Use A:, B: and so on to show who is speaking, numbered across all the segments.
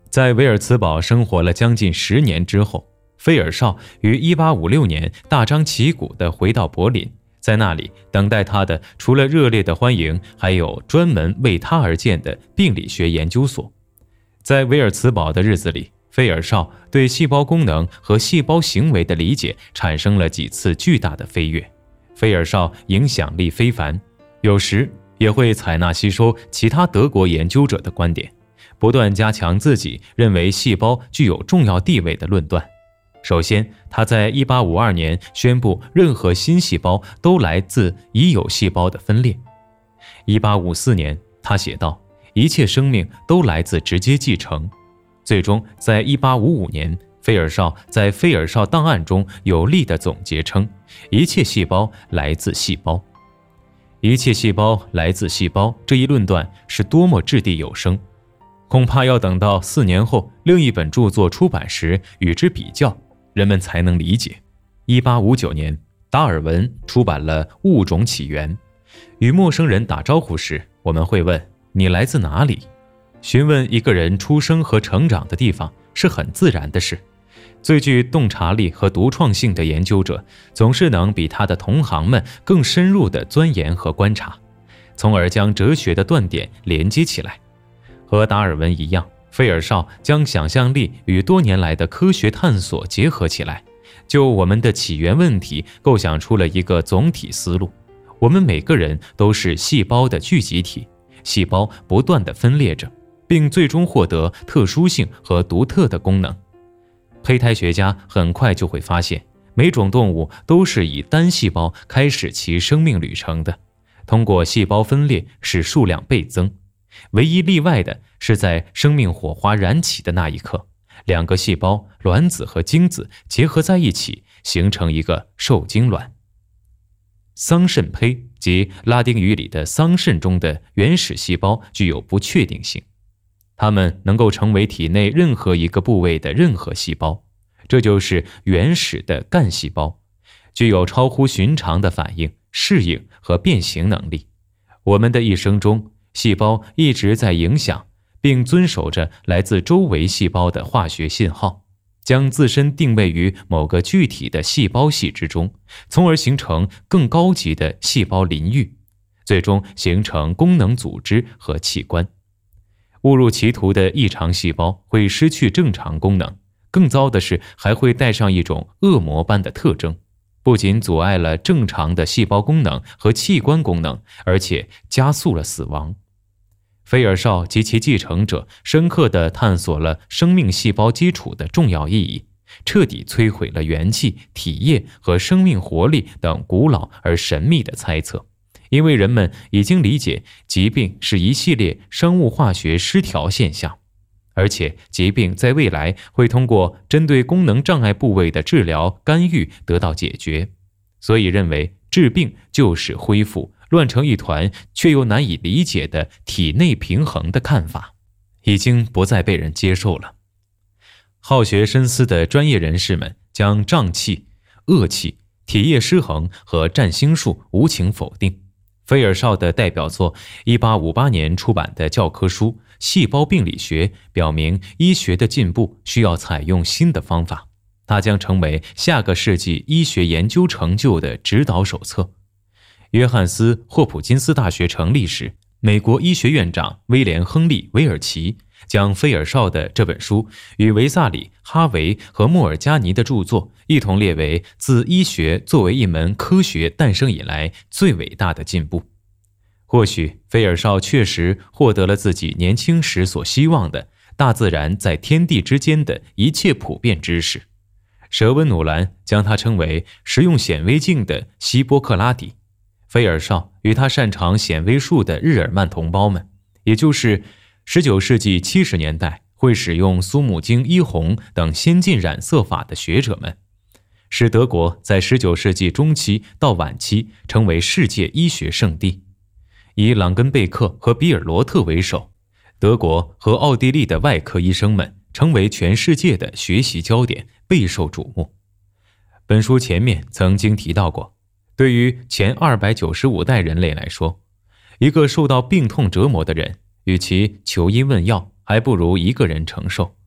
A: 在维尔茨堡生活了将近10年之后，费尔绍于1856年大张旗鼓地回到柏林，在那里等待他的除了热烈的欢迎，还有专门为他而建的病理学研究所。在维尔茨堡的日子里，费尔绍对细胞功能和细胞行为的理解产生了几次巨大的飞跃。费尔绍影响力非凡，有时也会采纳吸收其他德国研究者的观点，不断加强自己认为细胞具有重要地位的论断。首先，他在1852年宣布任何新细胞都来自已有细胞的分裂。1854年，他写道，一切生命都来自直接继承。最终，在1855年，费尔绍在费尔绍档案中有力地总结称，一切细胞来自细胞。一切细胞来自细胞这一论断是多么掷地有声，恐怕要等到4年后另一本著作出版时与之比较，人们才能理解。1859年，达尔文出版了《物种起源》。与陌生人打招呼时，我们会问你来自哪里？询问一个人出生和成长的地方是很自然的事。最具洞察力和独创性的研究者总是能比他的同行们更深入地钻研和观察，从而将哲学的断点连接起来。和达尔文一样，费尔绍将想象力与多年来的科学探索结合起来，就我们的起源问题构想出了一个总体思路。我们每个人都是细胞的聚集体，细胞不断地分裂着，并最终获得特殊性和独特的功能。胚胎学家很快就会发现，每种动物都是以单细胞开始其生命旅程的，通过细胞分裂使数量倍增。唯一例外的是在生命火花燃起的那一刻，2个细胞卵子和精子结合在一起，形成一个受精卵。桑葚胚即拉丁语里的桑葚中的原始细胞具有不确定性，它们能够成为体内任何一个部位的任何细胞，这就是原始的干细胞，具有超乎寻常的反应、适应和变形能力。我们的一生中，细胞一直在影响并遵守着来自周围细胞的化学信号，将自身定位于某个具体的细胞系之中，从而形成更高级的细胞邻域，最终形成功能组织和器官。误入歧途的异常细胞会失去正常功能，更糟的是还会带上一种恶魔般的特征，不仅阻碍了正常的细胞功能和器官功能，而且加速了死亡。费尔绍及其继承者深刻地探索了生命细胞基础的重要意义，彻底摧毁了元气、体液和生命活力等古老而神秘的猜测。因为人们已经理解疾病是一系列生物化学失调现象，而且疾病在未来会通过针对功能障碍部位的治疗干预得到解决，所以认为治病就是恢复乱成一团却又难以理解的体内平衡的看法，已经不再被人接受了。好学深思的专业人士们将胀气、恶气、体液失衡和占星术无情否定。费尔绍的代表作1858年出版的教科书《细胞病理学》表明，医学的进步需要采用新的方法，它将成为下个世纪医学研究成就的指导手册。约翰斯·霍普金斯大学成立时，美国医学院长威廉·亨利·韦尔奇将费尔绍的这本书与维萨里、哈维和莫尔加尼的著作一同列为自医学作为一门科学诞生以来最伟大的进步。或许费尔绍确实获得了自己年轻时所希望的大自然在天地之间的一切普遍知识。舍温努兰将他称为实用显微镜的希波克拉底。费尔绍与他擅长显微术的日耳曼同胞们，也就是19世纪70年代会使用苏母精一红等先进染色法的学者们，使德国在19世纪中期到晚期成为世界医学圣地。以朗根贝克和比尔罗特为首，德国和奥地利的外科医生们成为全世界的学习焦点，备受瞩目。本书前面曾经提到过，对于前295代人类来说，一个受到病痛折磨的人，与其求医问药，还不如一个人承受。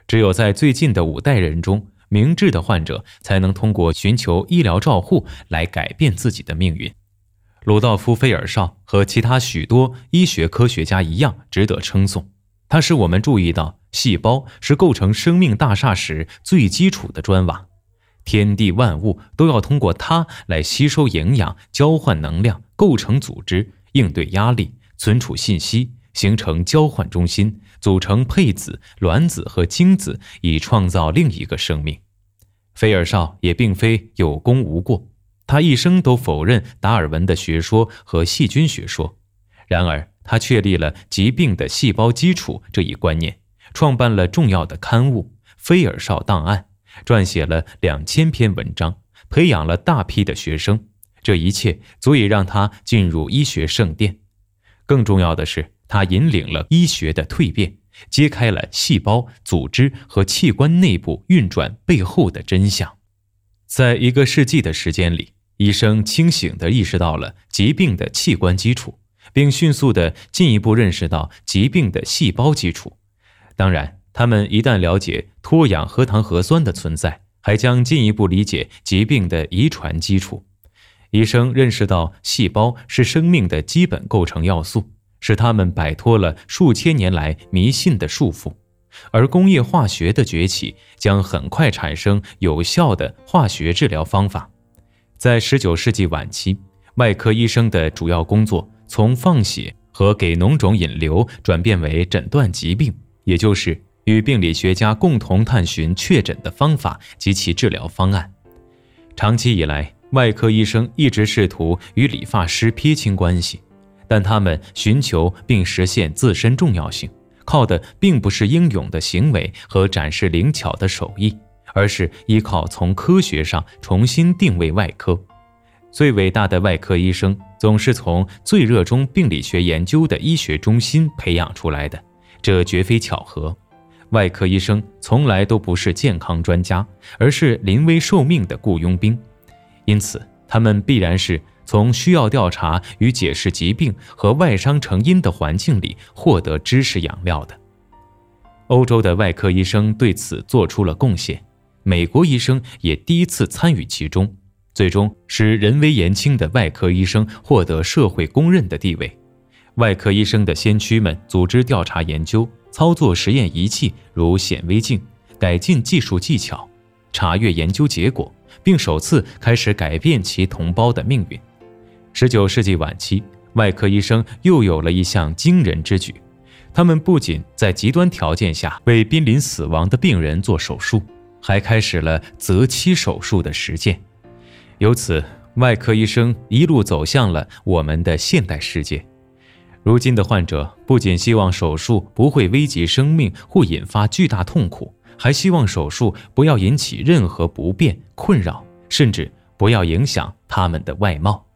A: 只有在最近的5代人中，明智的患者才能通过寻求医疗照护来改变自己的命运。鲁道夫·菲尔绍和其他许多医学科学家一样值得称颂，他使我们注意到细胞是构成生命大厦时最基础的砖瓦，天地万物都要通过它来吸收营养、交换能量、构成组织、应对压力、存储信息、形成交换中心、组成配子、卵子和精子，以创造另一个生命。菲尔绍也并非有功无过，他一生都否认达尔文的学说和细菌学说，然而他确立了疾病的细胞基础这一观念，创办了重要的刊物《菲尔绍档案》，撰写了2000篇文章，培养了大批的学生，这一切足以让他进入医学圣殿。更重要的是，他引领了医学的蜕变，揭开了细胞、组织和器官内部运转背后的真相。在1个世纪的时间里，医生清醒地意识到了疾病的器官基础，并迅速地进一步认识到疾病的细胞基础。当然，他们一旦了解脱氧核糖核酸的存在，还将进一步理解疾病的遗传基础。医生认识到细胞是生命的基本构成要素，使他们摆脱了数千年来迷信的束缚。而工业化学的崛起将很快产生有效的化学治疗方法。在19世纪晚期，外科医生的主要工作从放血和给脓肿引流转变为诊断疾病，也就是与病理学家共同探寻确诊的方法及其治疗方案。长期以来，外科医生一直试图与理发师撇清关系，但他们寻求并实现自身重要性，靠的并不是英勇的行为和展示灵巧的手艺，而是依靠从科学上重新定位外科。最伟大的外科医生总是从最热衷病理学研究的医学中心培养出来的，这绝非巧合。外科医生从来都不是健康专家，而是临危受命的雇佣兵，因此他们必然是从需要调查与解释疾病和外伤成因的环境里获得知识养料的。欧洲的外科医生对此做出了贡献，美国医生也第一次参与其中，最终使人微言轻的外科医生获得社会公认的地位。外科医生的先驱们组织调查研究，操作实验仪器如显微镜，改进技术技巧，查阅研究结果，并首次开始改变其同胞的命运。19世纪晚期，外科医生又有了一项惊人之举，他们不仅在极端条件下为濒临死亡的病人做手术，还开始了择期手术的实践。由此，外科医生一路走向了我们的现代世界。如今的患者不仅希望手术不会危及生命或引发巨大痛苦，还希望手术不要引起任何不便、困扰，甚至不要影响他们的外貌。